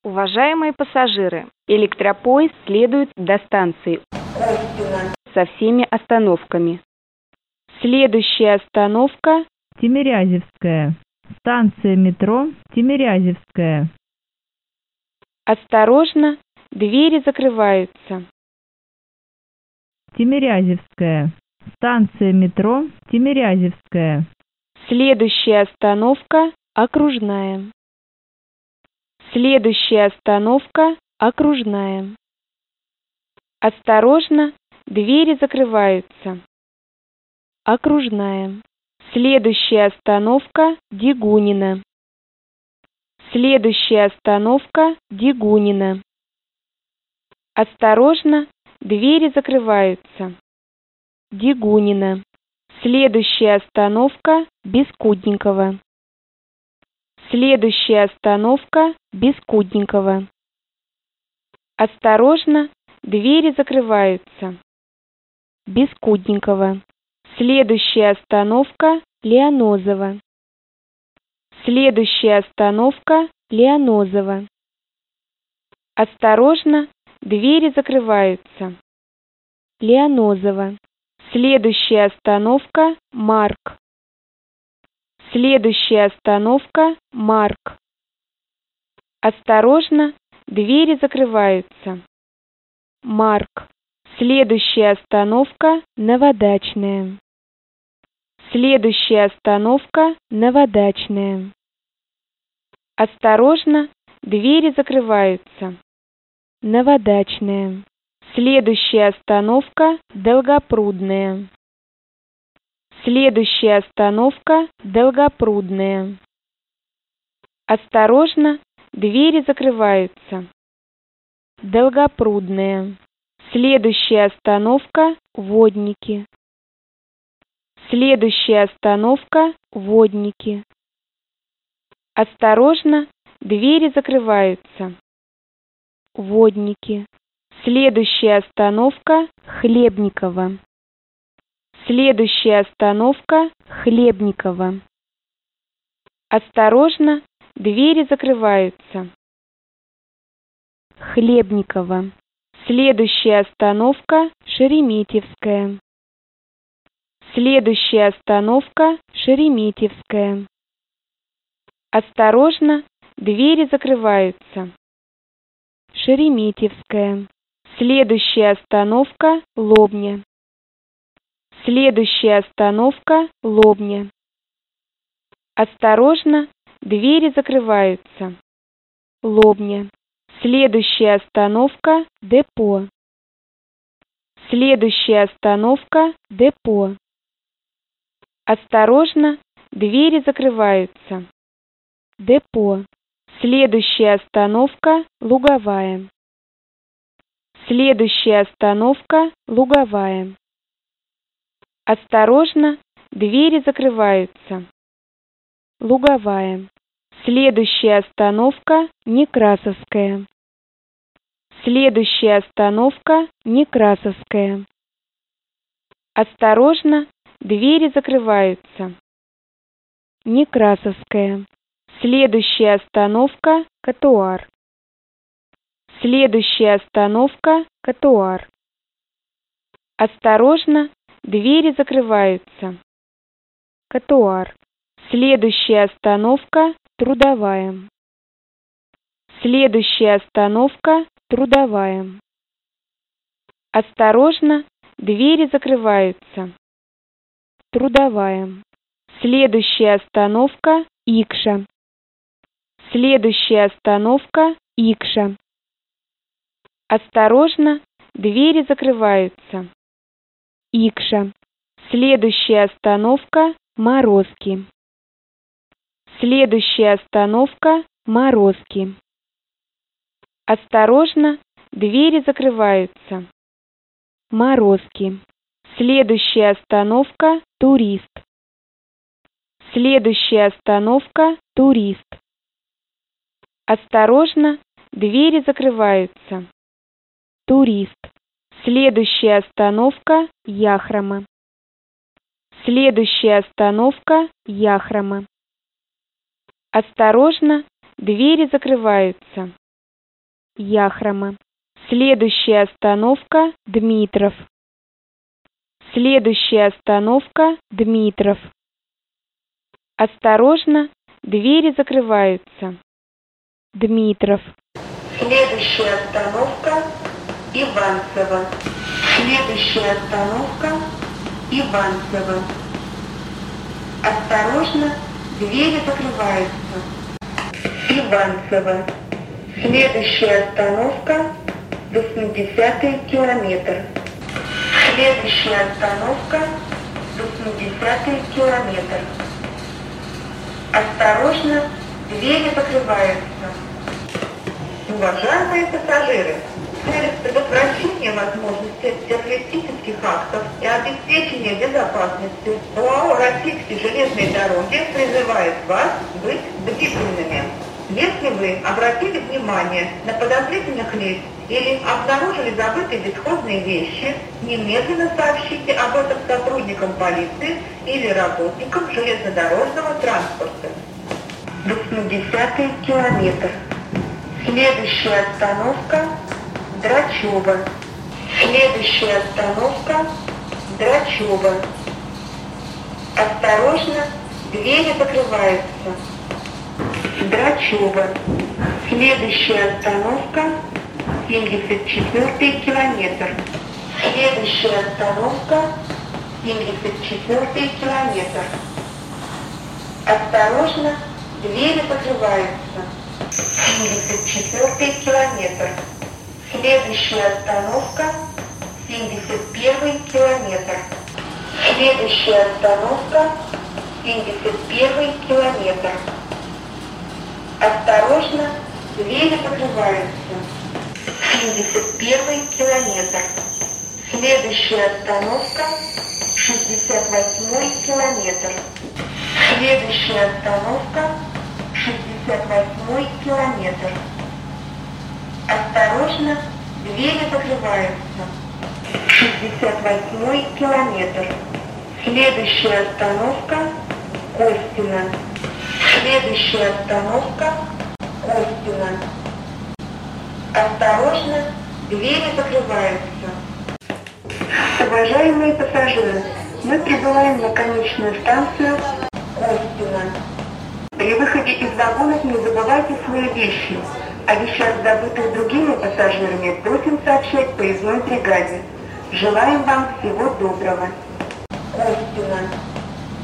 Уважаемые пассажиры, электропоезд следует до станции со всеми остановками. Следующая остановка Тимирязевская. Станция метро Тимирязевская. Осторожно, двери закрываются. Тимирязевская. Станция метро Тимирязевская. Следующая остановка Окружная. Следующая остановка Окружная. Осторожно, двери закрываются. Окружная. Следующая остановка Дегунина. Следующая остановка Дегунина. Осторожно, двери закрываются. Дегунина. Следующая остановка Бескудникова. Следующая остановка Бескудникова. Осторожно, двери закрываются. Бескудникова. Следующая остановка Лианозово. Следующая остановка Лианозово. Осторожно, двери закрываются. Лианозово. Следующая остановка Марк. Следующая остановка Марк. Осторожно, двери закрываются. Марк. Следующая остановка Новодачная. Следующая остановка Новодачная. Осторожно, двери закрываются. Новодачная. Следующая остановка Долгопрудная. Следующая остановка Долгопрудная. Осторожно, двери закрываются. Долгопрудная. Следующая остановка Водники. Следующая остановка Водники. Осторожно, двери закрываются. Водники. Следующая остановка Хлебникова. Следующая остановка Хлебникова. Осторожно, двери закрываются. Хлебникова. Следующая остановка Шереметьевская. Следующая остановка Шереметьевская. Осторожно, двери закрываются. Шереметьевская. Следующая остановка Лобня. Следующая остановка Лобня. Осторожно, двери закрываются. Лобня. Следующая остановка Депо. Следующая остановка Депо. Осторожно, двери закрываются. Депо. Следующая остановка Луговая. Следующая остановка Луговая. Осторожно, двери закрываются. Луговая. Следующая остановка Некрасовская. Следующая остановка Некрасовская. Осторожно, двери закрываются. Некрасовская. Следующая остановка Котуар. Следующая остановка Котуар. Осторожно, двери закрываются. Котуар. Следующая остановка Трудовая. Следующая остановка Трудовая. Осторожно, двери закрываются. Трудовая. Следующая остановка Икша. Следующая остановка Икша. Осторожно, двери закрываются. Икша. Следующая остановка Морозки. Следующая остановка Морозки. Осторожно, двери закрываются. Морозки. Следующая остановка Турист. Следующая остановка Турист. Осторожно, двери закрываются. Турист. Следующая остановка Яхрома. Следующая остановка Яхрома. Осторожно, двери закрываются. Яхрома. Следующая остановка – Дмитров. Следующая остановка – Дмитров. Осторожно, двери закрываются. Дмитров. Следующая остановка – Иванцево. Следующая остановка – Иванцево. Осторожно, двери закрываются. Иванцево. Следующая остановка – 80-й километр. Следующая остановка – 80-й километр. Осторожно, двери закрываются. Уважаемые пассажиры, с целью предотвращения возможности террористических актов и обеспечения безопасности ОАО «Российские железные дороги» призывает вас быть бдительными. Если вы обратили внимание на подозрительных лиц или обнаружили забытые бесхозные вещи, немедленно сообщите об этом сотрудникам полиции или работникам железнодорожного транспорта. 80-й километр. Следующая остановка – Драчево. Следующая остановка – Драчево. Осторожно, двери закрываются. Драчево. Следующая остановка – 74-й километр. Следующая остановка – 74-й километр. Осторожно, двери закрываются. 74-й километр. Следующая остановка – 71-й километр. Следующая остановка – 71-й километр. Осторожно, двери закрываются. 71-й километр. Следующая остановка – 68-й километр. Следующая остановка – 68-й километр. Осторожно, двери закрываются. 68-й километр. Следующая остановка – Костина. Следующая остановка – Костина. Осторожно, двери закрываются. Уважаемые пассажиры, мы прибываем на конечную станцию Костина. При выходе из вагонов не забывайте свои вещи. О вещах, забытых другими пассажирами, просим сообщать поездной бригаде. Желаем вам всего доброго. Костина.